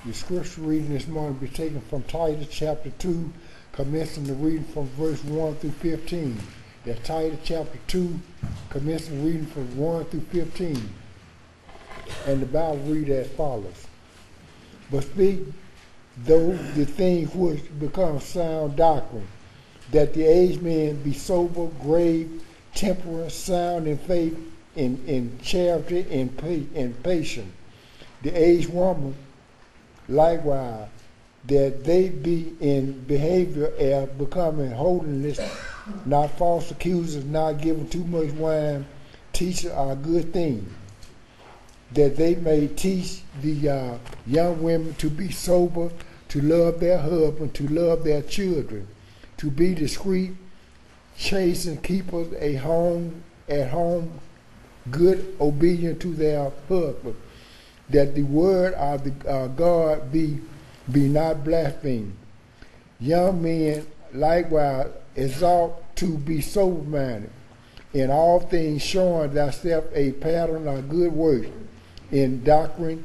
The scripture reading this morning will be taken from Titus chapter 2, commencing the reading from verse 1 through 15. That's Titus chapter 2, commencing reading from 1 through 15. And the Bible reads as follows. But speak those the things which become sound doctrine, that the aged men be sober, grave, temperate, sound in faith, in charity, and patient. The aged woman likewise, that they be in behavior as becoming holiness, not false accusers, not giving too much wine, teaching a good thing, that they may teach the young women to be sober, to love their husband, to love their children, to be discreet, chaste, keepers at home, good, obedient to their husband, that the word of the God be not blasphemed. Young men likewise exhort to be sober-minded, in all things showing thyself a pattern of good works, in doctrine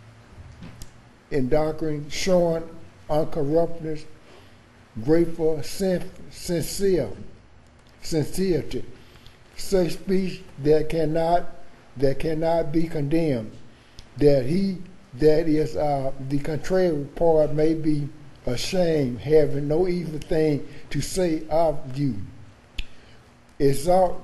showing uncorruptness, grateful sincerity, such speech that cannot be condemned, that he that is the contrary part may be ashamed, having no evil thing to say of you. Exalt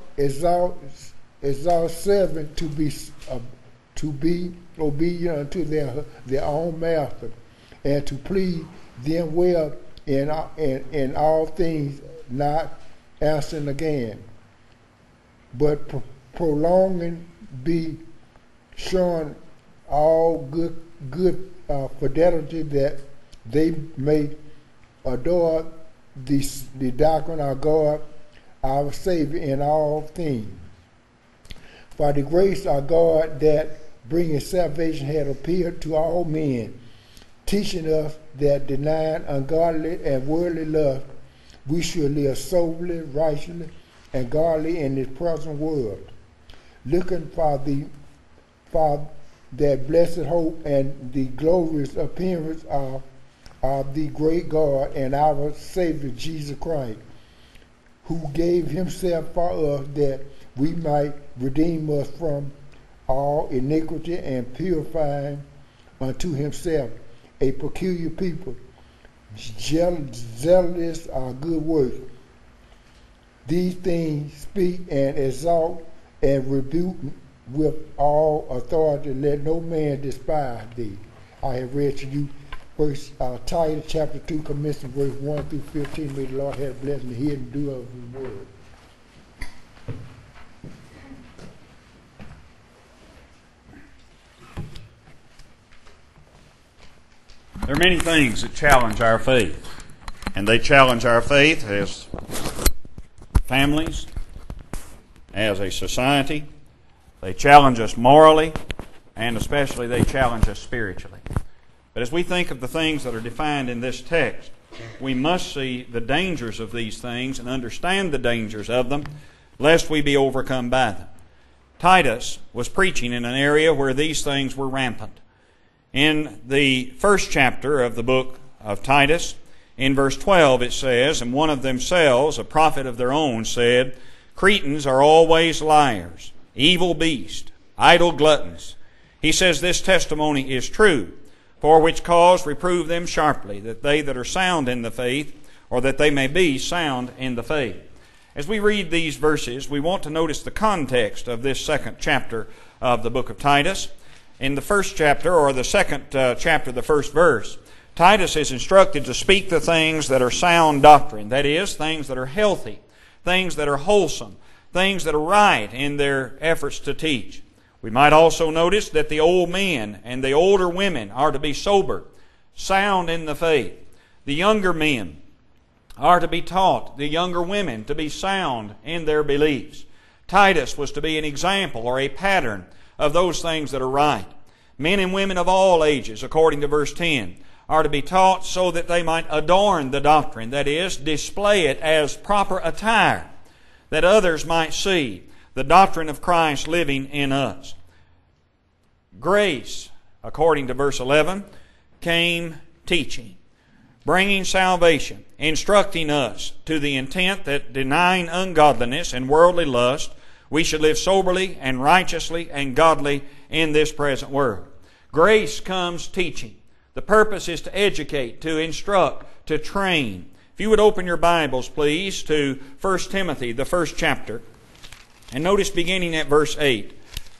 servants to be obedient unto their own master, and to please them well in all things, not asking again, but prolonging, be showing all good fidelity, that they may adore the doctrine of God our Savior in all things. For the grace of God that bringeth salvation had appeared to all men, teaching us that denying ungodly and worldly lust, we should live soberly, righteously, and godly in this present world, looking for that blessed hope and the glorious appearance of the great God and our Savior Jesus Christ, who gave himself for us that we might redeem us from all iniquity and purifying unto himself a peculiar people, zealous of good works. These things speak and exalt and rebuke with all authority. Let no man despise thee. I have read to you First Titus chapter 2, commencing verse 1 through 15. May the Lord have blessing to hear and do of his word. There are many things that challenge our faith, and they challenge our faith as families, as a society. They challenge us morally, and especially they challenge us spiritually. But as we think of the things that are defined in this text, we must see the dangers of these things and understand the dangers of them, lest we be overcome by them. Titus was preaching in an area where these things were rampant. In the first chapter of the book of Titus, in verse 12 it says, "And one of themselves, a prophet of their own, said, Cretans are always liars, evil beasts, idle gluttons. He says this testimony is true, for which cause reprove them sharply, that they that are sound in the faith, or that they may be sound in the faith." As we read these verses, we want to notice the context of this second chapter of the book of Titus. In the first chapter, or the second chapter, the first verse, Titus is instructed to speak the things that are sound doctrine, that is, things that are healthy, things that are wholesome, things that are right in their efforts to teach. We might also notice that the old men and the older women are to be sober, sound in the faith. The younger men are to be taught, the younger women, to be sound in their beliefs. Titus was to be an example or a pattern of those things that are right. Men and women of all ages, according to verse 10, are to be taught so that they might adorn the doctrine, that is, display it as proper attire, that others might see the doctrine of Christ living in us. Grace, according to verse 11, came teaching, bringing salvation, instructing us to the intent that denying ungodliness and worldly lust, we should live soberly and righteously and godly in this present world. Grace comes teaching. The purpose is to educate, to instruct, to train. If you would open your Bibles, please, to 1 Timothy, the first chapter, and notice beginning at verse 8.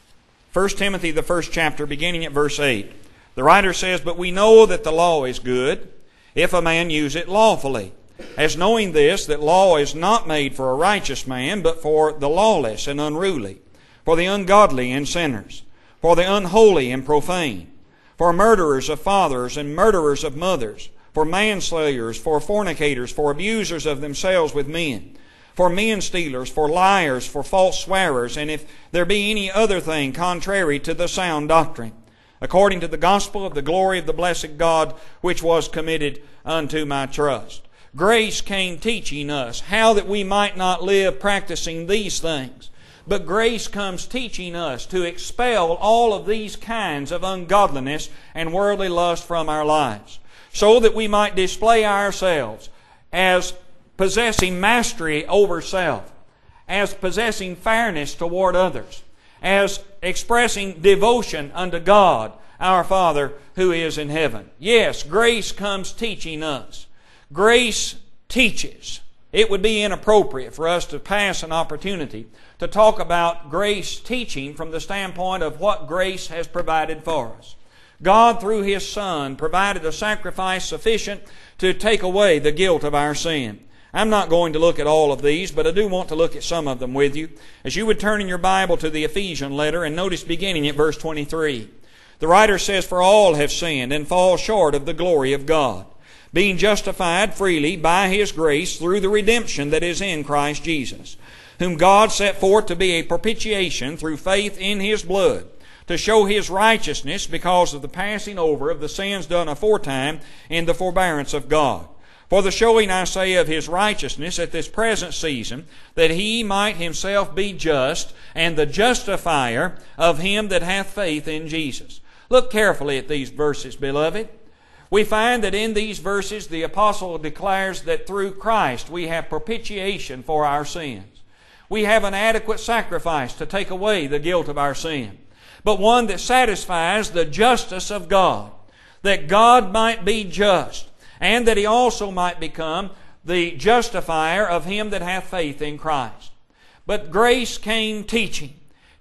1 Timothy, the first chapter, beginning at verse 8. The writer says, "But we know that the law is good, if a man use it lawfully. As knowing this, that law is not made for a righteous man, but for the lawless and unruly, for the ungodly and sinners, for the unholy and profane, for murderers of fathers and murderers of mothers, for manslayers, for fornicators, for abusers of themselves with men, for men stealers, for liars, for false swearers, and if there be any other thing contrary to the sound doctrine, according to the gospel of the glory of the blessed God, which was committed unto my trust." Grace came teaching us how that we might not live practicing these things. But grace comes teaching us to expel all of these kinds of ungodliness and worldly lust from our lives, so that we might display ourselves as possessing mastery over self, as possessing fairness toward others, as expressing devotion unto God, our Father who is in heaven. Yes, grace comes teaching us. Grace teaches. It would be inappropriate for us to pass an opportunity to talk about grace teaching from the standpoint of what grace has provided for us. God, through His Son, provided a sacrifice sufficient to take away the guilt of our sin. I'm not going to look at all of these, but I do want to look at some of them with you. As you would turn in your Bible to the Ephesian letter and notice beginning at verse 23. The writer says, "For all have sinned and fall short of the glory of God, being justified freely by His grace through the redemption that is in Christ Jesus, whom God set forth to be a propitiation through faith in His blood, to show His righteousness because of the passing over of the sins done aforetime in the forbearance of God. For the showing, I say, of His righteousness at this present season, that He might Himself be just, and the justifier of him that hath faith in Jesus." Look carefully at these verses, beloved. We find that in these verses the apostle declares that through Christ we have propitiation for our sins. We have an adequate sacrifice to take away the guilt of our sin, but one that satisfies the justice of God, that God might be just, and that He also might become the justifier of him that hath faith in Christ. But grace came teaching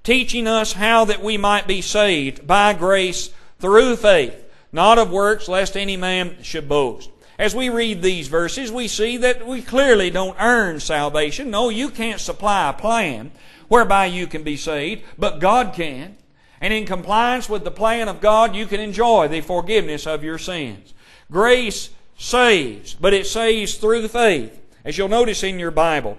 us how that we might be saved by grace through faith, not of works, lest any man should boast. As we read these verses, we see that we clearly don't earn salvation. No, you can't supply a plan whereby you can be saved, but God can. And in compliance with the plan of God, you can enjoy the forgiveness of your sins. Grace saves, but it saves through faith. As you'll notice in your Bible,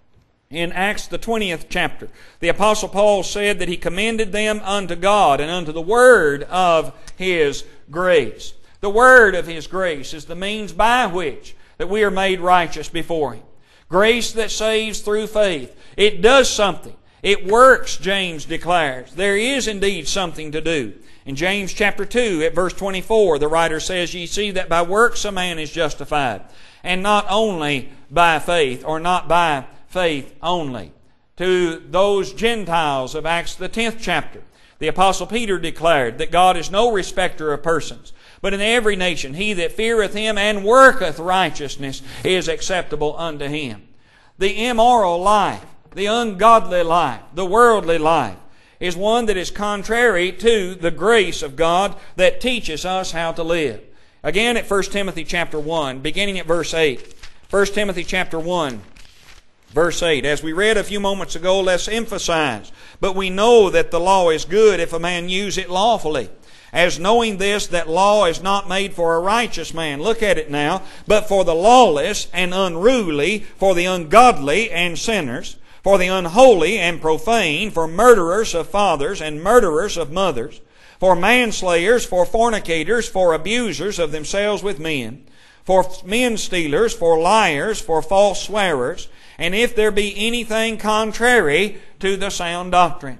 in Acts the 20th chapter, the Apostle Paul said that he commended them unto God and unto the word of His grace. The word of His grace is the means by which that we are made righteous before Him. Grace that saves through faith. It does something. It works, James declares. There is indeed something to do. In James chapter 2 at verse 24, the writer says, "Ye see that by works a man is justified, and not only by faith," or not by faith only. To those Gentiles of Acts the 10th chapter, the Apostle Peter declared that God is no respecter of persons, but in every nation he that feareth Him and worketh righteousness is acceptable unto Him. The immoral life, the ungodly life, the worldly life, is one that is contrary to the grace of God that teaches us how to live. Again at 1 Timothy chapter 1, beginning at verse 8. 1 Timothy chapter 1, verse 8. As we read a few moments ago, let's emphasize, "But we know that the law is good if a man use it lawfully. As knowing this, that law is not made for a righteous man." Look at it now. "But for the lawless and unruly, for the ungodly and sinners, for the unholy and profane, for murderers of fathers and murderers of mothers, for manslayers, for fornicators, for abusers of themselves with men, for men stealers, for liars, for false swearers, and if there be anything contrary to the sound doctrine."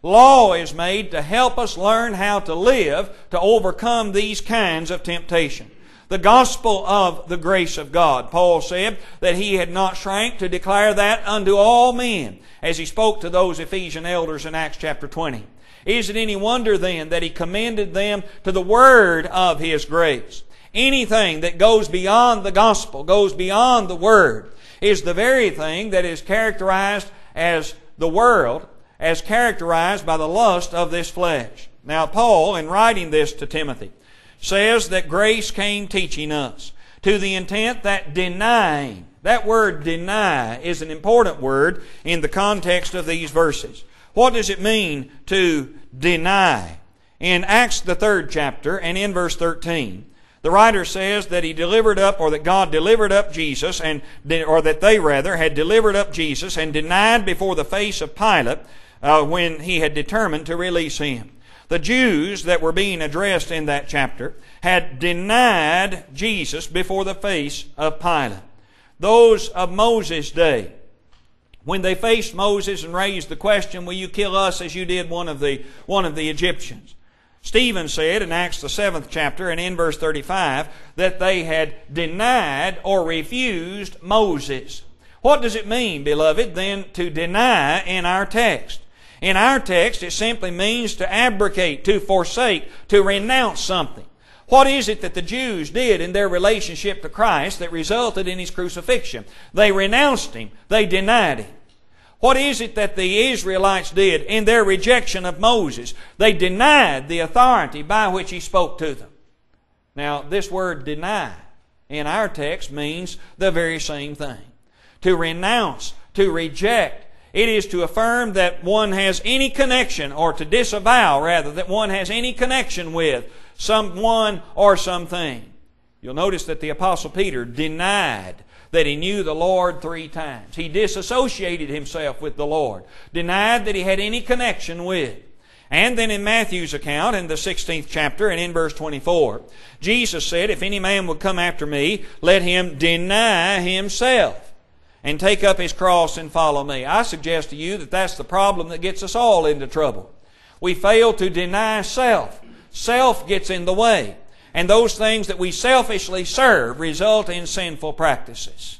Law is made to help us learn how to live to overcome these kinds of temptation. The gospel of the grace of God. Paul said that he had not shrank to declare that unto all men, as he spoke to those Ephesian elders in Acts chapter 20. Is it any wonder then that he commended them to the word of his grace? Anything that goes beyond the gospel, goes beyond the word, is the very thing that is characterized as the world, as characterized by the lust of this flesh. Now Paul, in writing this to Timothy, says that grace came teaching us to the intent that denying, that word deny is an important word in the context of these verses. What does it mean to deny? In Acts the 3rd chapter and in verse 13, the writer says that he delivered up, or that God delivered up Jesus, or that they rather had delivered up Jesus and denied before the face of Pilate when he had determined to release him. The Jews that were being addressed in that chapter had denied Jesus before the face of Pilate. Those of Moses' day, when they faced Moses and raised the question, will you kill us as you did one of the Egyptians? Stephen said in Acts the 7th chapter and in verse 35 that they had denied or refused Moses. What does it mean, beloved, then to deny in our text? In our text, it simply means to abrogate, to forsake, to renounce something. What is it that the Jews did in their relationship to Christ that resulted in His crucifixion? They renounced Him. They denied Him. What is it that the Israelites did in their rejection of Moses? They denied the authority by which He spoke to them. Now, this word deny in our text means the very same thing. To renounce, to reject. It is to affirm that one has any connection, or to disavow, rather, that one has any connection with someone or something. You'll notice that the Apostle Peter denied that he knew the Lord 3 times. He disassociated himself with the Lord. Denied that he had any connection with. And then in Matthew's account, in the 16th chapter and in verse 24, Jesus said, if any man would come after me, let him deny himself and take up his cross and follow me. I suggest to you that that's the problem that gets us all into trouble. We fail to deny self. Self gets in the way. And those things that we selfishly serve result in sinful practices.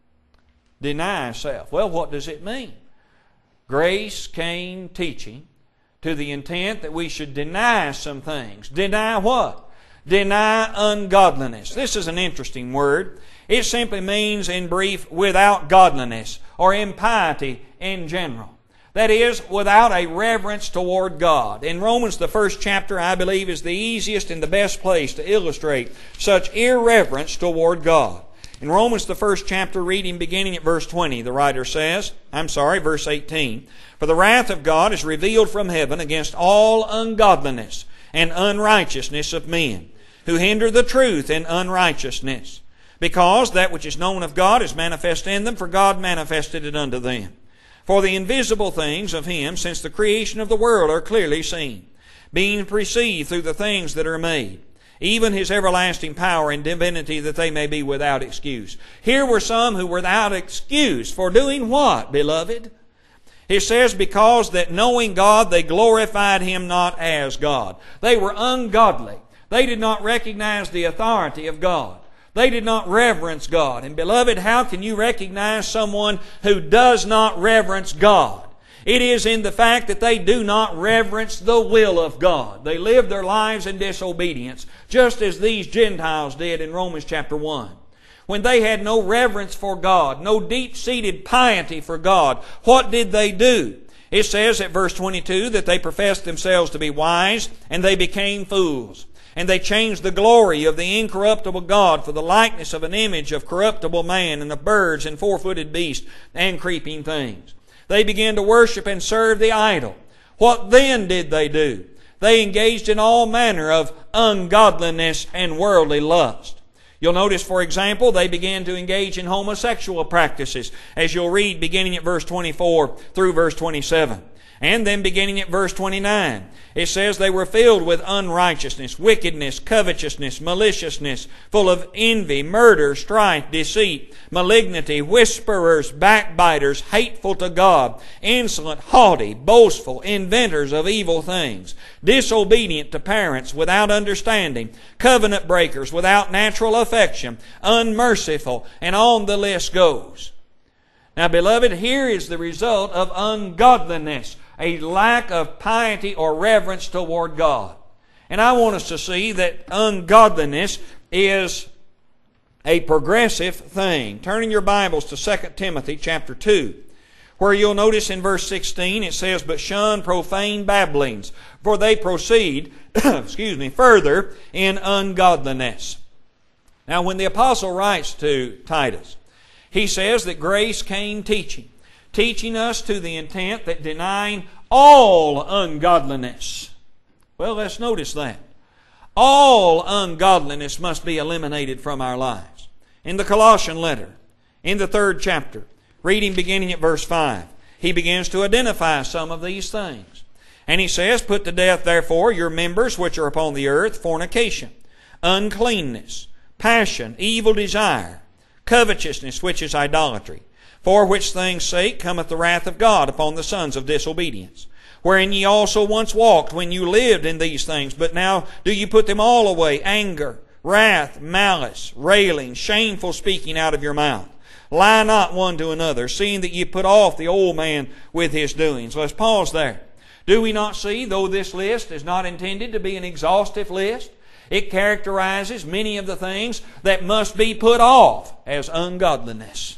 Deny self. Well, what does it mean? Grace came teaching to the intent that we should deny some things. Deny what? Deny ungodliness. This is an interesting word. It simply means, in brief, without godliness or impiety in general. That is, without a reverence toward God. In Romans, the 1st chapter, I believe, is the easiest and the best place to illustrate such irreverence toward God. In Romans, the 1st chapter, reading beginning at verse 20, the writer says, verse 18, for the wrath of God is revealed from heaven against all ungodliness and unrighteousness of men, who hinder the truth in unrighteousness. Because that which is known of God is manifest in them, for God manifested it unto them. For the invisible things of Him, since the creation of the world, are clearly seen, being perceived through the things that are made, even His everlasting power and divinity, that they may be without excuse. Here were some who were without excuse for doing what, beloved? It says, because that knowing God, they glorified Him not as God. They were ungodly. They did not recognize the authority of God. They did not reverence God. And beloved, how can you recognize someone who does not reverence God? It is in the fact that they do not reverence the will of God. They live their lives in disobedience, just as these Gentiles did in Romans chapter 1. When they had no reverence for God, no deep-seated piety for God, what did they do? It says at verse 22 that they professed themselves to be wise, and they became fools. And they changed the glory of the incorruptible God for the likeness of an image of corruptible man and of birds and four-footed beasts and creeping things. They began to worship and serve the idol. What then did they do? They engaged in all manner of ungodliness and worldly lust. You'll notice, for example, they began to engage in homosexual practices, as you'll read beginning at verse 24 through verse 27. And then beginning at verse 29, it says they were filled with unrighteousness, wickedness, covetousness, maliciousness, full of envy, murder, strife, deceit, malignity, whisperers, backbiters, hateful to God, insolent, haughty, boastful, inventors of evil things, disobedient to parents, without understanding, covenant breakers, without natural affection, unmerciful, and on the list goes. Now, beloved, here is the result of ungodliness, a lack of piety or reverence toward God. And I want us to see that ungodliness is a progressive thing. Turning your Bibles to 2 Timothy chapter 2, where you'll notice in verse 16 it says, "But shun profane babblings, for they proceed further in ungodliness." Now, when the apostle writes to Titus, he says that grace came teaching us to the intent that denying all ungodliness. Well, let's notice that. All ungodliness must be eliminated from our lives. In the Colossian letter, in the 3rd chapter, reading beginning at verse 5, he begins to identify some of these things. And he says, "Put to death, therefore, your members which are upon the earth, fornication, uncleanness, passion, evil desire, covetousness, which is idolatry. For which things' sake cometh the wrath of God upon the sons of disobedience. Wherein ye also once walked when you lived in these things, but now do ye put them all away, anger, wrath, malice, railing, shameful speaking out of your mouth. Lie not one to another, seeing that ye put off the old man with his doings." Let's pause there. Do we not see, though this list is not intended to be an exhaustive list, it characterizes many of the things that must be put off as ungodliness.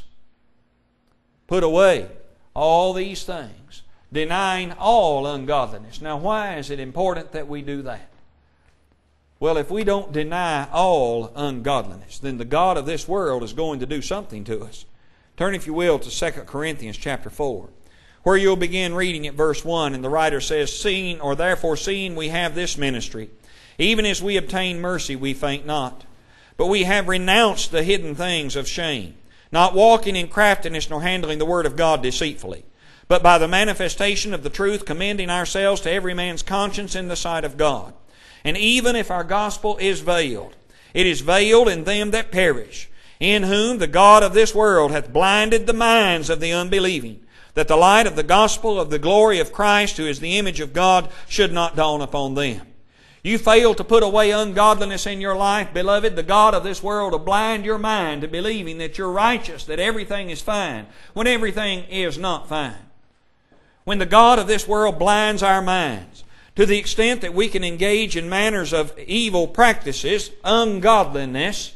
Put away all these things, denying all ungodliness. Now, why is it important that we do that? Well, if we don't deny all ungodliness, then the god of this world is going to do something to us. Turn, if you will, to 2 Corinthians chapter 4, where you'll begin reading at verse 1, and the writer says, "Seeing we have this ministry, even as we obtain mercy, we faint not. But we have renounced the hidden things of shame, not walking in craftiness nor handling the word of God deceitfully, but by the manifestation of the truth commending ourselves to every man's conscience in the sight of God. And even if our gospel is veiled, it is veiled in them that perish, in whom the God of this world hath blinded the minds of the unbelieving, that the light of the gospel of the glory of Christ, who is the image of God, should not dawn upon them." You fail to put away ungodliness in your life, beloved, the god of this world will blind your mind to believing that you're righteous, that everything is fine, when everything is not fine. When the god of this world blinds our minds to the extent that we can engage in manners of evil practices, ungodliness,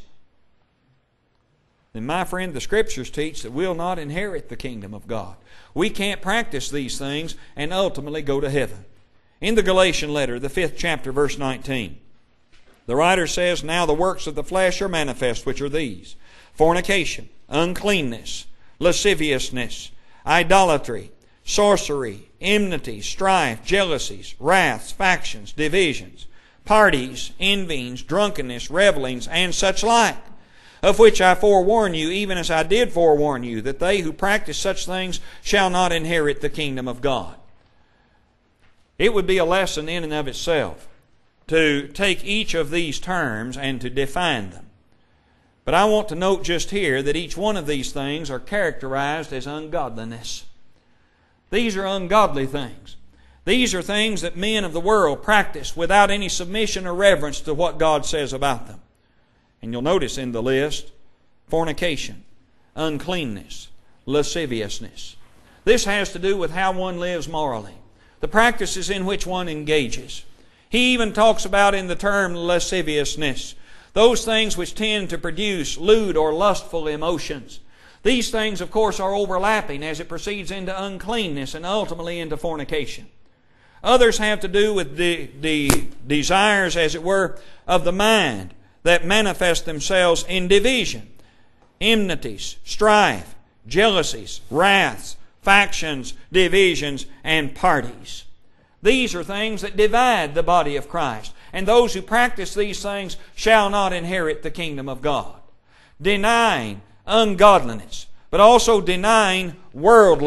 then, my friend, the Scriptures teach that we'll not inherit the kingdom of God. We can't practice these things and ultimately go to heaven. In the Galatian letter, the 5th chapter, verse 19, the writer says, "Now the works of the flesh are manifest, which are these: fornication, uncleanness, lasciviousness, idolatry, sorcery, enmity, strife, jealousies, wraths, factions, divisions, parties, envyings, drunkenness, revellings, and such like, of which I forewarn you, even as I did forewarn you, that they who practice such things shall not inherit the kingdom of God." It would be a lesson in and of itself to take each of these terms and to define them. But I want to note just here that each one of these things are characterized as ungodliness. These are ungodly things. These are things that men of the world practice without any submission or reverence to what God says about them. And you'll notice in the list, fornication, uncleanness, lasciviousness. This has to do with how one lives morally, the practices in which one engages. He even talks about in the term lasciviousness, those things which tend to produce lewd or lustful emotions. These things, of course, are overlapping as it proceeds into uncleanness and ultimately into fornication. Others have to do with the desires, as it were, of the mind that manifest themselves in division, enmities, strife, jealousies, wraths, factions, divisions, and parties. These are things that divide the body of Christ. And those who practice these things shall not inherit the kingdom of God. Denying ungodliness, but also denying worldly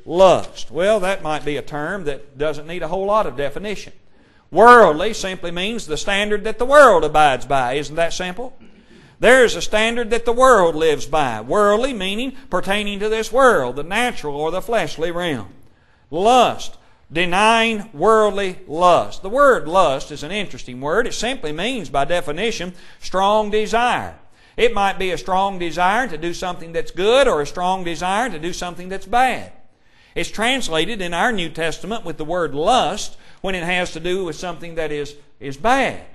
lust. Well, that might be a term that doesn't need a whole lot of definition. Worldly simply means the standard that the world abides by. Isn't that simple? There is a standard that the world lives by. Worldly meaning pertaining to this world, the natural or the fleshly realm. Lust, denying worldly lust. The word lust is an interesting word. It simply means, by definition, strong desire. It might be a strong desire to do something that's good or a strong desire to do something that's bad. It's translated in our New Testament with the word lust when it has to do with something that is bad.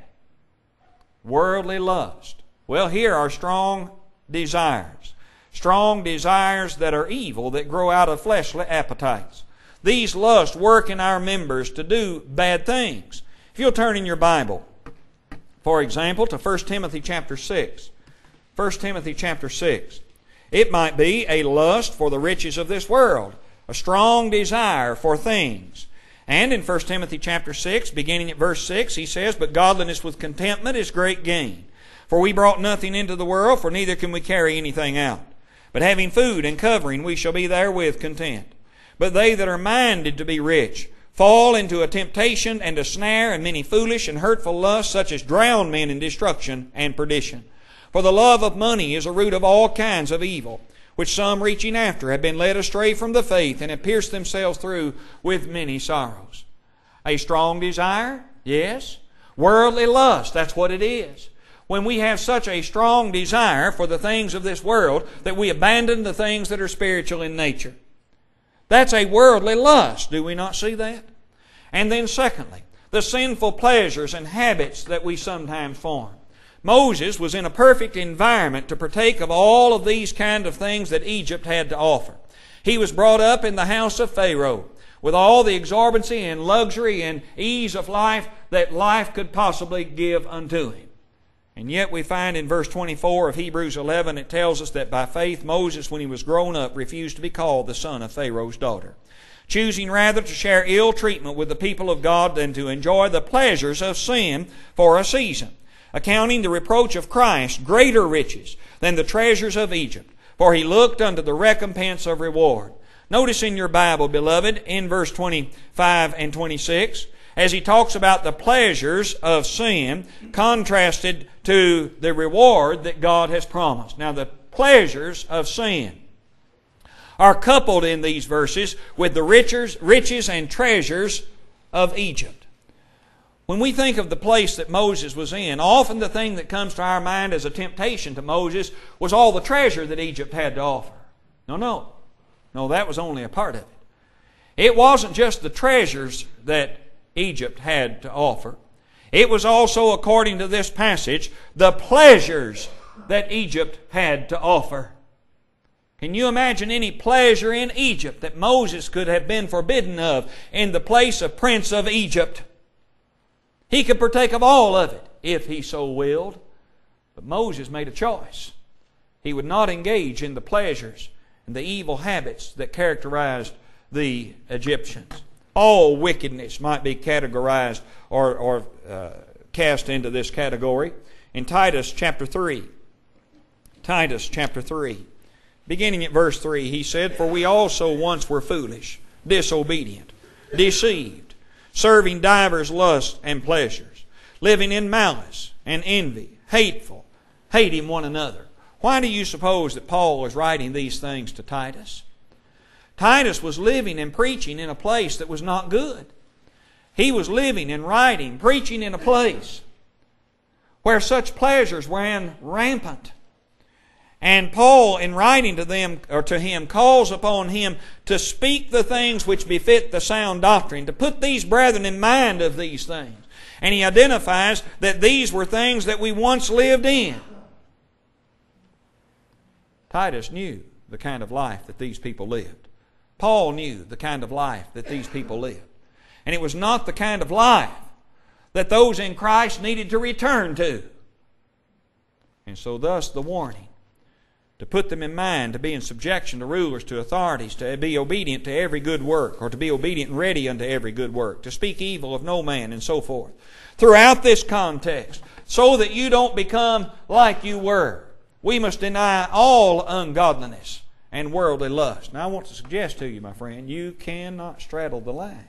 Worldly lust. Well, here are strong desires. Strong desires that are evil, that grow out of fleshly appetites. These lusts work in our members to do bad things. If you'll turn in your Bible, for example, to 1 Timothy chapter 6. 1 Timothy chapter 6. It might be a lust for the riches of this world, a strong desire for things. And in 1 Timothy chapter 6, beginning at verse 6, he says, "But godliness with contentment is great gain. For we brought nothing into the world, for neither can we carry anything out. But having food and covering, we shall be therewith content. But they that are minded to be rich fall into a temptation and a snare and many foolish and hurtful lusts, such as drown men in destruction and perdition. For the love of money is a root of all kinds of evil, which some reaching after have been led astray from the faith and have pierced themselves through with many sorrows." A strong desire? Yes. Worldly lust, that's what it is. When we have such a strong desire for the things of this world that we abandon the things that are spiritual in nature. That's a worldly lust. Do we not see that? And then secondly, the sinful pleasures and habits that we sometimes form. Moses was in a perfect environment to partake of all of these kind of things that Egypt had to offer. He was brought up in the house of Pharaoh with all the exorbitancy and luxury and ease of life that life could possibly give unto him. And yet we find in verse 24 of Hebrews 11, it tells us that by faith Moses, when he was grown up, refused to be called the son of Pharaoh's daughter, choosing rather to share ill treatment with the people of God than to enjoy the pleasures of sin for a season, accounting the reproach of Christ greater riches than the treasures of Egypt, for he looked unto the recompense of reward. Notice in your Bible, beloved, in verse 25 and 26, as he talks about the pleasures of sin contrasted to the reward that God has promised. Now, the pleasures of sin are coupled in these verses with the riches and treasures of Egypt. When we think of the place that Moses was in, often the thing that comes to our mind as a temptation to Moses was all the treasure that Egypt had to offer. No, that was only a part of it. It wasn't just the treasures that Egypt had to offer. It was also, according to this passage, the pleasures that Egypt had to offer. Can you imagine any pleasure in Egypt that Moses could have been forbidden of in the place of Prince of Egypt? He could partake of all of it if he so willed. But Moses made a choice. He would not engage in the pleasures and the evil habits that characterized the Egyptians. All wickedness might be categorized or cast into this category. In Titus chapter 3, beginning at verse 3, he said, "For we also once were foolish, disobedient, deceived, serving divers lusts and pleasures, living in malice and envy, hateful, hating one another." Why do you suppose that Paul was writing these things to Titus? Titus was living and preaching in a place that was not good. He was living and writing, preaching in a place where such pleasures ran rampant. And Paul, in writing to them or to him, calls upon him to speak the things which befit the sound doctrine, to put these brethren in mind of these things. And he identifies that these were things that we once lived in. Titus knew the kind of life that these people lived. Paul knew the kind of life that these people lived. And it was not the kind of life that those in Christ needed to return to. And so thus the warning to put them in mind, to be in subjection to rulers, to authorities, to be obedient to every good work, or to be obedient and ready unto every good work, to speak evil of no man, and so forth. Throughout this context, so that you don't become like you were, we must deny all ungodliness and worldly lust. Now I want to suggest to you, my friend, you cannot straddle the line.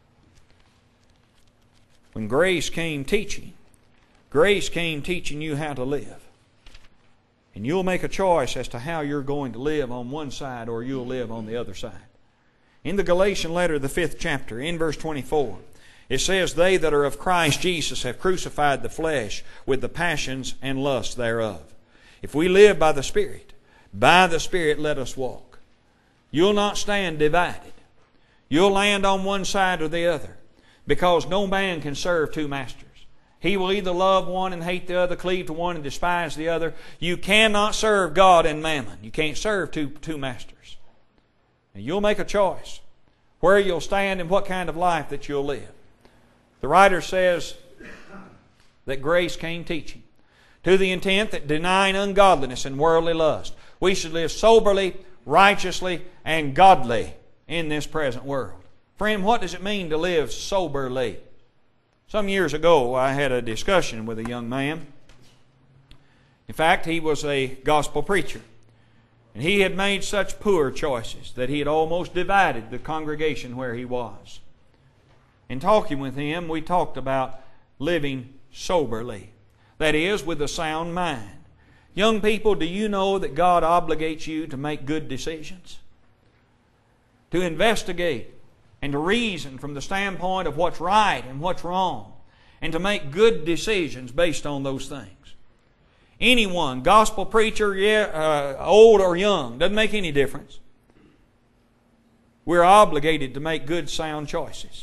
When grace came teaching you how to live. And you'll make a choice as to how you're going to live on one side or you'll live on the other side. In the Galatian letter, the 5th chapter, in verse 24, it says, "They that are of Christ Jesus have crucified the flesh with the passions and lusts thereof. If we live by the Spirit let us walk." You'll not stand divided. You'll land on one side or the other, because no man can serve two masters. He will either love one and hate the other, cleave to one and despise the other. You cannot serve God and mammon. You can't serve two masters. And you'll make a choice where you'll stand and what kind of life that you'll live. The writer says that grace came teaching, to the intent that denying ungodliness and worldly lust, we should live soberly, righteously, and godly in this present world. Friend, what does it mean to live soberly? Some years ago, I had a discussion with a young man. In fact, he was a gospel preacher. And he had made such poor choices that he had almost divided the congregation where he was. In talking with him, we talked about living soberly. That is, with a sound mind. Young people, do you know that God obligates you to make good decisions? To investigate and to reason from the standpoint of what's right and what's wrong, and to make good decisions based on those things. Anyone, gospel preacher, old or young, doesn't make any difference. We're obligated to make good, sound choices.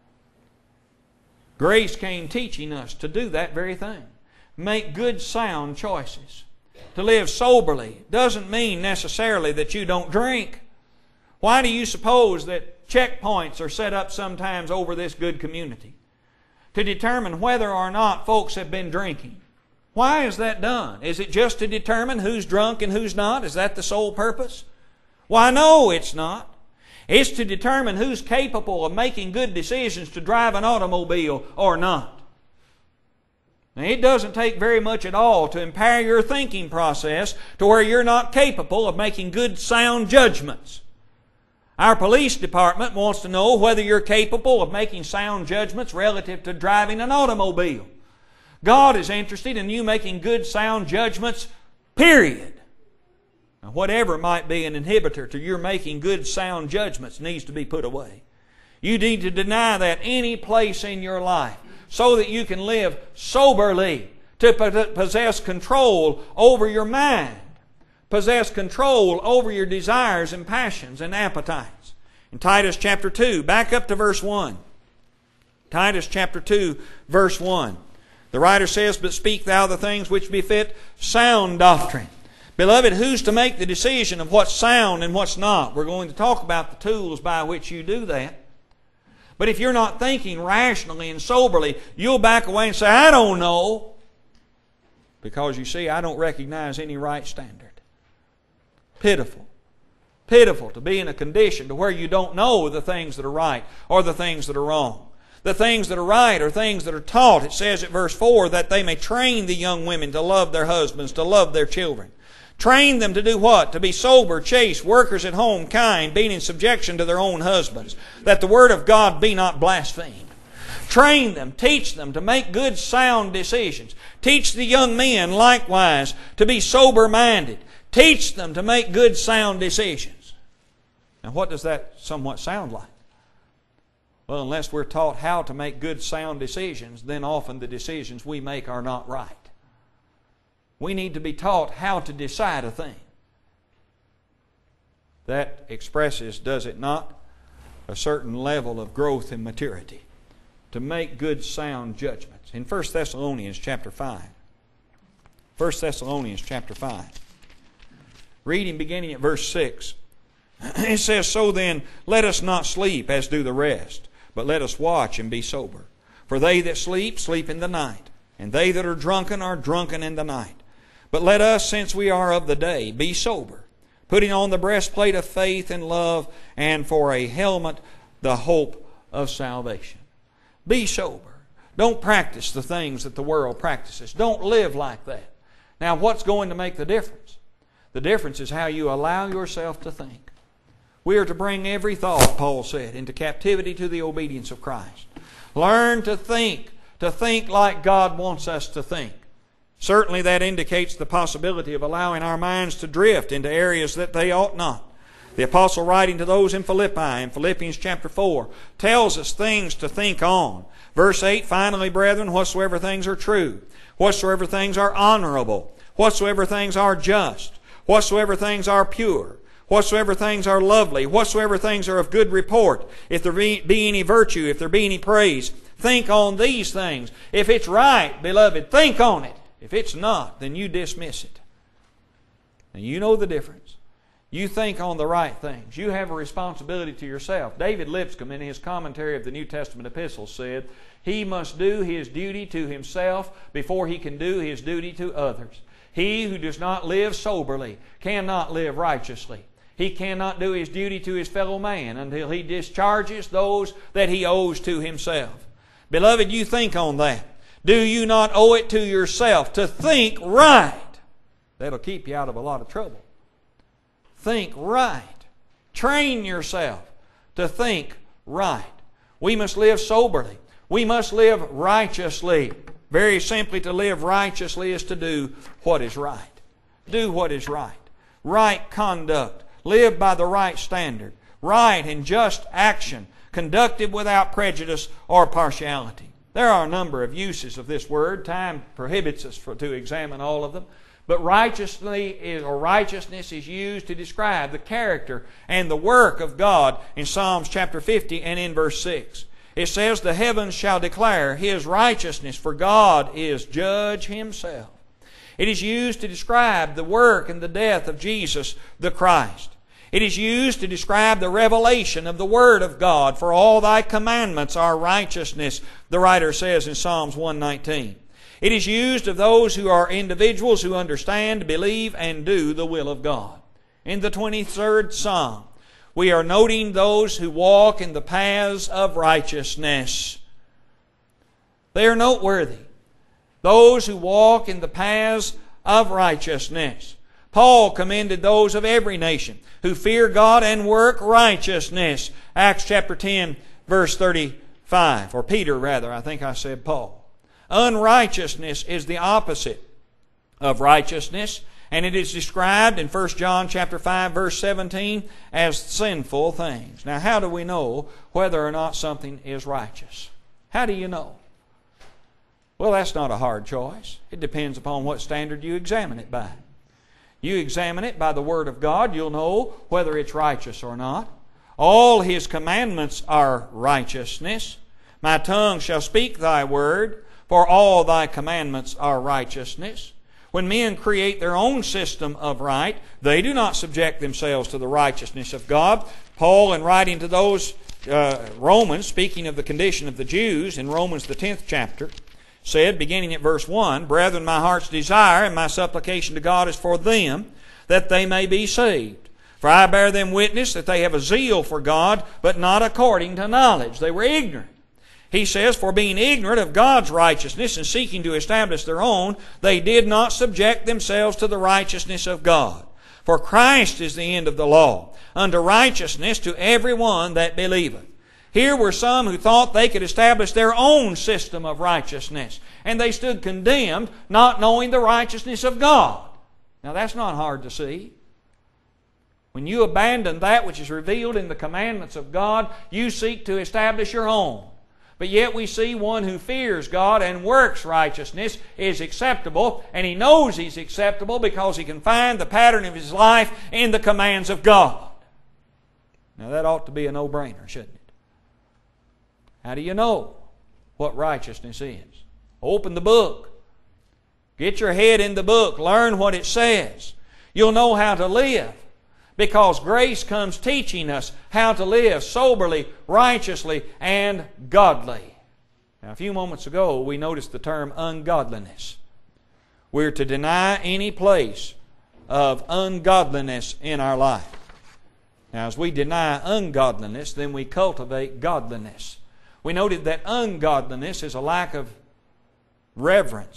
Grace came teaching us to do that very thing. Make good, sound choices. To live soberly doesn't mean necessarily that you don't drink. Why do you suppose that checkpoints are set up sometimes over this good community? To determine whether or not folks have been drinking. Why is that done? Is it just to determine who's drunk and who's not? Is that the sole purpose? Why, no, it's not. It's to determine who's capable of making good decisions to drive an automobile or not. Now, it doesn't take very much at all to impair your thinking process to where you're not capable of making good, sound judgments. Our police department wants to know whether you're capable of making sound judgments relative to driving an automobile. God is interested in you making good, sound judgments, period. Now, whatever might be an inhibitor to your making good, sound judgments needs to be put away. You need to deny that any place in your life so that you can live soberly, to possess control over your mind, possess control over your desires and passions and appetites. In Titus chapter 2, back up to verse 1. Titus chapter 2, verse 1. The writer says, "But speak thou the things which befit sound doctrine." Beloved, who's to make the decision of what's sound and what's not? We're going to talk about the tools by which you do that. But if you're not thinking rationally and soberly, you'll back away and say, "I don't know." Because you see, I don't recognize any right standard. Pitiful. Pitiful to be in a condition to where you don't know the things that are right or the things that are wrong. The things that are right are things that are taught. It says at verse 4 that they may train the young women to love their husbands, to love their children. Train them to do what? To be sober, chaste, workers at home, kind, being in subjection to their own husbands, that the word of God be not blasphemed. Train them, teach them to make good, sound decisions. Teach the young men likewise to be sober-minded. Teach them to make good, sound decisions. Now, what does that somewhat sound like? Well, unless we're taught how to make good, sound decisions, then often the decisions we make are not right. We need to be taught how to decide a thing. That expresses, does it not, a certain level of growth and maturity to make good, sound judgments. In 1 Thessalonians chapter 5. 1 Thessalonians chapter 5. Reading beginning at verse 6. It says, "So then, let us not sleep as do the rest, but let us watch and be sober. For they that sleep, sleep in the night, and they that are drunken in the night. But let us, since we are of the day, be sober, putting on the breastplate of faith and love, and for a helmet the hope of salvation." Be sober. Don't practice the things that the world practices. Don't live like that. Now, what's going to make the difference? The difference is how you allow yourself to think. We are to bring every thought, Paul said, into captivity to the obedience of Christ. Learn to think like God wants us to think. Certainly that indicates the possibility of allowing our minds to drift into areas that they ought not. The apostle, writing to those in Philippi, in Philippians chapter 4, tells us things to think on. Verse 8, finally, brethren, whatsoever things are true, whatsoever things are honorable, whatsoever things are just, whatsoever things are pure, whatsoever things are lovely, whatsoever things are of good report, if there be any virtue, if there be any praise, think on these things. If it's right, beloved, think on it. If it's not, then you dismiss it. And you know the difference. You think on the right things. You have a responsibility to yourself. David Lipscomb, in his commentary of the New Testament epistles, said, he must do his duty to himself before he can do his duty to others. He who does not live soberly cannot live righteously. He cannot do his duty to his fellow man until he discharges those that he owes to himself. Beloved, you think on that. Do you not owe it to yourself to think right? That'll keep you out of a lot of trouble. Think right. Train yourself to think right. We must live soberly. We must live righteously. Very simply, to live righteously is to do what is right. Do what is right. Right conduct. Live by the right standard. Right and just action, conducted without prejudice or partiality. There are a number of uses of this word. Time prohibits us to examine all of them. But righteousness is used to describe the character and the work of God in Psalms chapter 50 and in verse 6. It says, the heavens shall declare His righteousness, for God is judge Himself. It is used to describe the work and the death of Jesus the Christ. It is used to describe the revelation of the Word of God. For all Thy commandments are righteousness, the writer says in Psalms 119. It is used of those who are individuals who understand, believe, and do the will of God. In the 23rd Psalm, we are noting those who walk in the paths of righteousness. They are noteworthy. Those who walk in the paths of righteousness. Paul commended those of every nation who fear God and work righteousness. Acts chapter 10, verse 35. Or Peter, rather. I think I said Paul. Unrighteousness is the opposite of righteousness, and it is described in 1 John chapter 5, verse 17 as sinful things. Now, how do we know whether or not something is righteous? How do you know? Well, that's not a hard choice. It depends upon what standard you examine it by. You examine it by the Word of God, you'll know whether it's righteous or not. All His commandments are righteousness. My tongue shall speak Thy word, for all Thy commandments are righteousness. When men create their own system of right, they do not subject themselves to the righteousness of God. Paul, in writing to those Romans, speaking of the condition of the Jews in Romans the 10th chapter, said, beginning at verse 1, Brethren, my heart's desire and my supplication to God is for them, that they may be saved. For I bear them witness that they have a zeal for God, but not according to knowledge. They were ignorant. He says, for being ignorant of God's righteousness and seeking to establish their own, they did not subject themselves to the righteousness of God. For Christ is the end of the law, unto righteousness to every one that believeth. Here were some who thought they could establish their own system of righteousness, and they stood condemned, not knowing the righteousness of God. Now that's not hard to see. When you abandon that which is revealed in the commandments of God, you seek to establish your own. But yet we see one who fears God and works righteousness is acceptable, and he knows he's acceptable because he can find the pattern of his life in the commands of God. Now that ought to be a no-brainer, shouldn't it? How do you know what righteousness is? Open the book. Get your head in the book. Learn what it says. You'll know how to live, because grace comes teaching us how to live soberly, righteously, and godly. Now, a few moments ago, we noticed the term ungodliness. We're to deny any place of ungodliness in our life. Now, as we deny ungodliness, then we cultivate godliness. We noted that ungodliness is a lack of reverence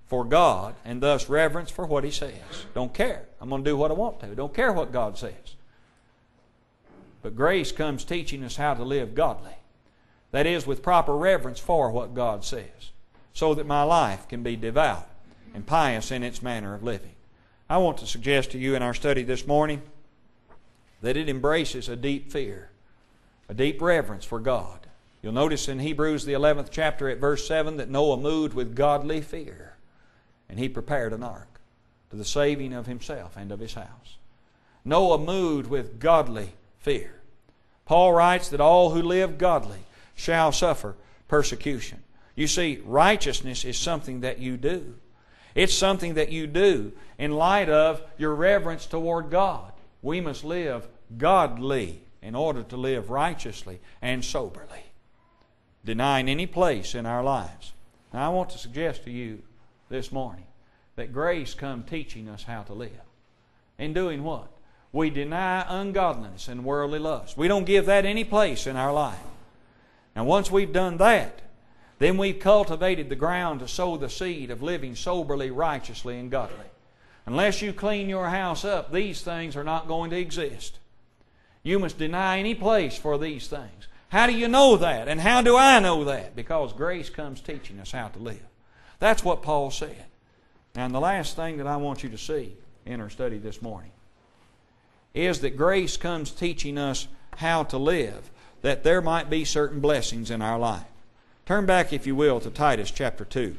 for God and thus reverence for what He says. Don't care. I'm going to do what I want to. Don't care what God says. But grace comes teaching us how to live godly. That is, with proper reverence for what God says, so that my life can be devout and pious in its manner of living. I want to suggest to you in our study this morning that it embraces a deep fear, a deep reverence for God. You'll notice in Hebrews the 11th chapter at verse 7 that Noah moved with godly fear, and he prepared an ark to the saving of himself and of his house. Noah moved with godly fear. Paul writes that all who live godly shall suffer persecution. You see, righteousness is something that you do. It's something that you do in light of your reverence toward God. We must live godly in order to live righteously and soberly, denying any place in our lives. Now, I want to suggest to you this morning that grace comes teaching us how to live. In doing what? We deny ungodliness and worldly lust. We don't give that any place in our life. And once we've done that, then we've cultivated the ground to sow the seed of living soberly, righteously, and godly. Unless you clean your house up, these things are not going to exist. You must deny any place for these things. How do you know that? And how do I know that? Because grace comes teaching us how to live. That's what Paul said. And the last thing that I want you to see in our study this morning is that grace comes teaching us how to live, that there might be certain blessings in our life. Turn back, if you will, to Titus chapter 2.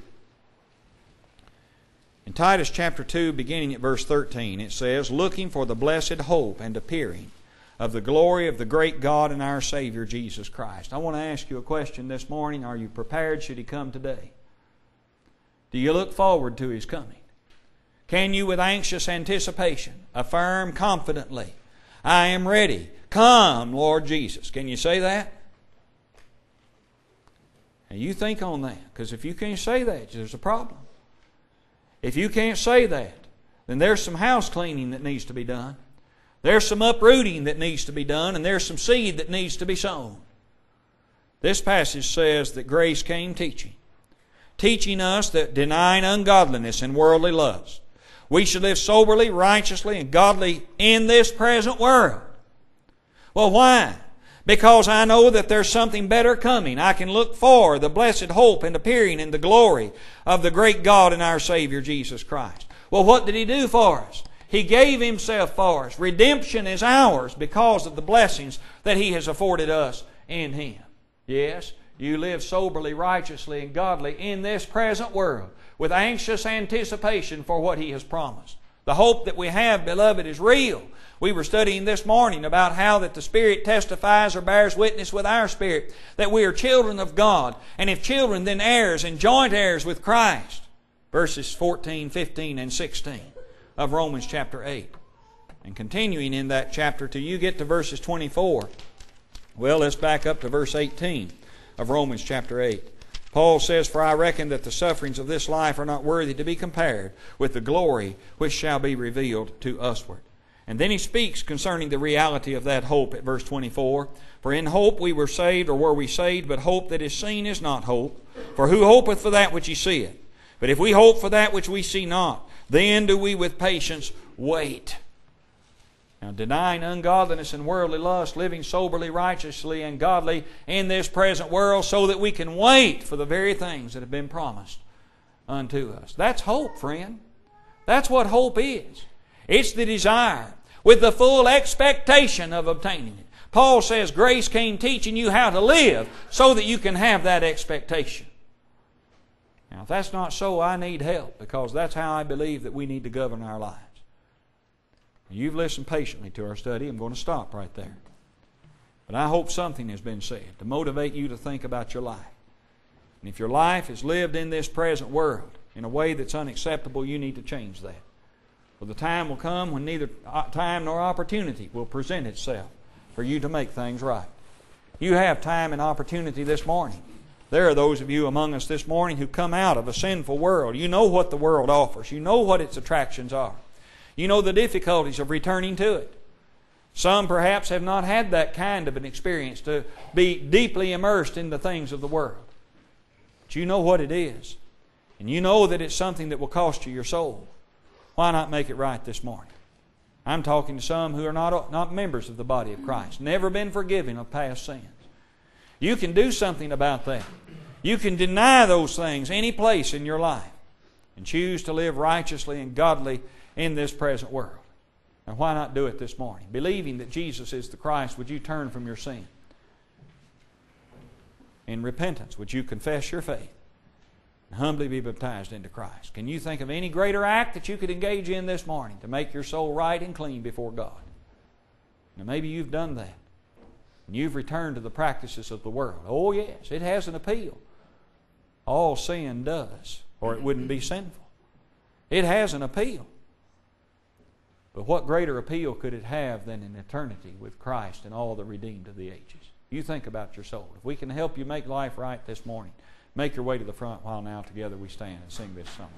In Titus chapter 2, beginning at verse 13, it says, "Looking for the blessed hope and appearing of the glory of the great God and our Savior, Jesus Christ." I want to ask you a question this morning. Are you prepared should He come today? Do you look forward to His coming? Can you, with anxious anticipation, affirm confidently, "I am ready. Come, Lord Jesus"? Can you say that? And you think on that, because if you can't say that, there's a problem. If you can't say that, then there's some house cleaning that needs to be done. There's some uprooting that needs to be done, and there's some seed that needs to be sown. This passage says that grace came teaching us that denying ungodliness and worldly lust, we should live soberly, righteously, and godly in this present world. Well, why? Because I know that there's something better coming. I can look for the blessed hope and appearing in the glory of the great God and our Savior, Jesus Christ. Well, what did He do for us? He gave Himself for us. Redemption is ours because of the blessings that He has afforded us in Him. Yes, you live soberly, righteously, and godly in this present world with anxious anticipation for what He has promised. The hope that we have, beloved, is real. We were studying this morning about how that the Spirit testifies or bears witness with our spirit that we are children of God, and if children, then heirs and joint heirs with Christ. Verses 14, 15, and 16 of Romans chapter 8. And continuing in that chapter till you get to verses 24. Well, let's back up to verse 18 of Romans chapter 8. Paul says, "For I reckon that the sufferings of this life are not worthy to be compared with the glory which shall be revealed to usward." And then he speaks concerning the reality of that hope at verse 24. "For in hope we were saved, or were we saved, but hope that is seen is not hope. For who hopeth for that which he seeth? But if we hope for that which we see not, then do we with patience wait." Now, denying ungodliness and worldly lust, living soberly, righteously, and godly in this present world so that we can wait for the very things that have been promised unto us. That's hope, friend. That's what hope is. It's the desire with the full expectation of obtaining it. Paul says grace came teaching you how to live so that you can have that expectation. Now, if that's not so, I need help, because that's how I believe that we need to govern our lives. You've listened patiently to our study. I'm going to stop right there. But I hope something has been said to motivate you to think about your life. And if your life is lived in this present world in a way that's unacceptable, you need to change that. For the time will come when neither time nor opportunity will present itself for you to make things right. You have time and opportunity this morning. There are those of you among us this morning who come out of a sinful world. You know what the world offers. You know what its attractions are. You know the difficulties of returning to it. Some perhaps have not had that kind of an experience to be deeply immersed in the things of the world. But you know what it is. and you know that it's something that will cost you your soul, why not make it right this morning? I'm talking to some who are not members of the body of Christ, never been forgiven of past sins. You can do something about that. You can deny those things any place in your life and choose to live righteously and godly in this present world. And why not do it this morning? Believing that Jesus is the Christ, would you turn from your sin? In repentance, would you confess your faith and humbly be baptized into Christ? Can you think of any greater act that you could engage in this morning to make your soul right and clean before God? Now maybe you've done that. And you've returned to the practices of the world. Oh yes, it has an appeal. All sin does, or it wouldn't be sinful. It has an appeal. But what greater appeal could it have than an eternity with Christ and all the redeemed of the ages? You think about your soul. If we can help you make life right this morning, make your way to the front while now together we stand and sing this song.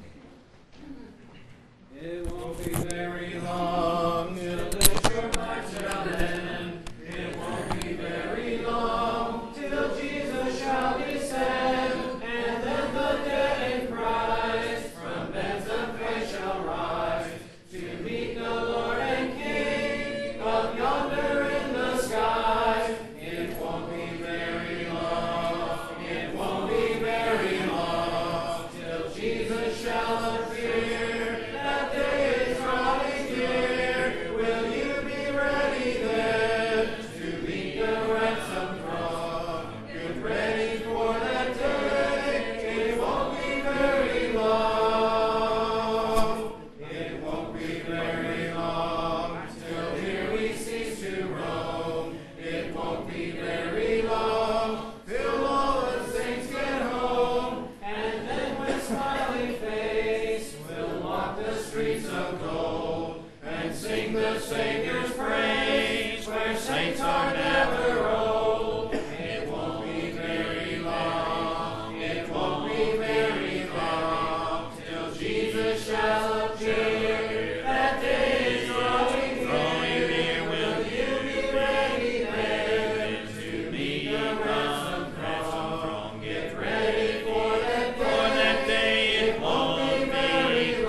It won't be very long till the short march shall end. It won't be very long till Jesus shall descend, and then the dead in Christ from beds of faith shall rise to meet the Lord and King up yonder in the sky. It won't be very long, it won't be very long till Jesus shall appear. That day is drawing near. Will you be ready then to meet the ransom throng? Get ready for that day. It won't be very long. It won't be very long till here we cease to roam. It won't be very long till all the saints get home. And then with smiling face we'll walk the streets of gold and sing the Savior's praise where saints are never old. It won't be very long, it won't be very long till Jesus shall appear. That day is drawing near. Will you be ready then to meet the ransom throng? Get ready for that day. It won't be very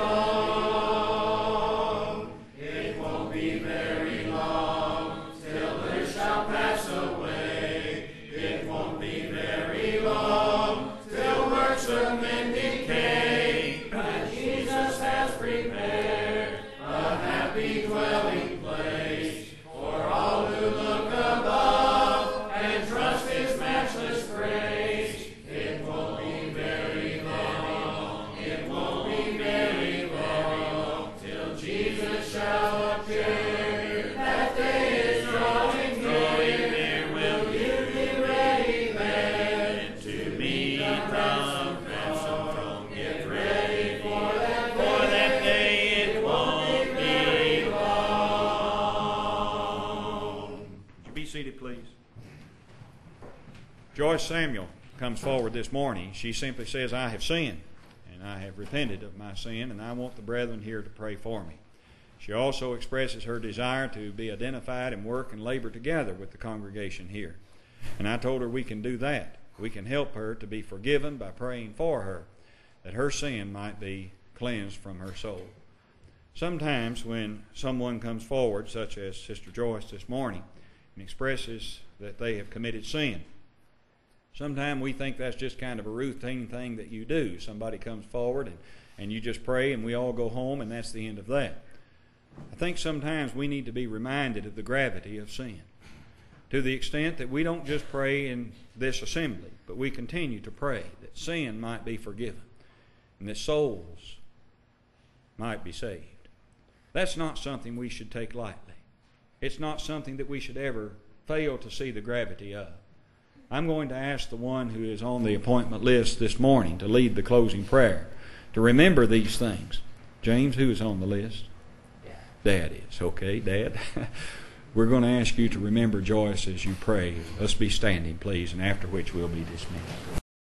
long. It won't be very long till earth shall pass away. It won't be very long till works of men decay. But Jesus has prepared a happy dwelling place for all who look above and trust His matchless grace. It won't be very long, it won't be very long till Jesus shall appear. That day is drawing near. Will you be ready then to meet the ransom throng? Get ready for that day. It won't be long. Would you be seated, please? Joyce Samuel comes forward this morning. She simply says, I have sinned, and I have repented of my sin, and I want the brethren here to pray for me. She also expresses her desire to be identified and work and labor together with the congregation here. And I told her we can do that. We can help her to be forgiven by praying for her, that her sin might be cleansed from her soul. Sometimes when someone comes forward, such as Sister Joyce this morning, and expresses that they have committed sin, sometimes we think that's just kind of a routine thing that you do. Somebody comes forward and you just pray and we all go home and that's the end of that. I think sometimes we need to be reminded of the gravity of sin, to the extent that we don't just pray in this assembly, but we continue to pray that sin might be forgiven and that souls might be saved. That's not something we should take lightly. It's not something that we should ever fail to see the gravity of. I'm going to ask the one who is on the appointment list this morning to lead the closing prayer to remember these things. James, who is on the list? Dad is. Okay, Dad. We're going to ask you to remember Joyce as you pray. Let's be standing, please, and after which we'll be dismissed.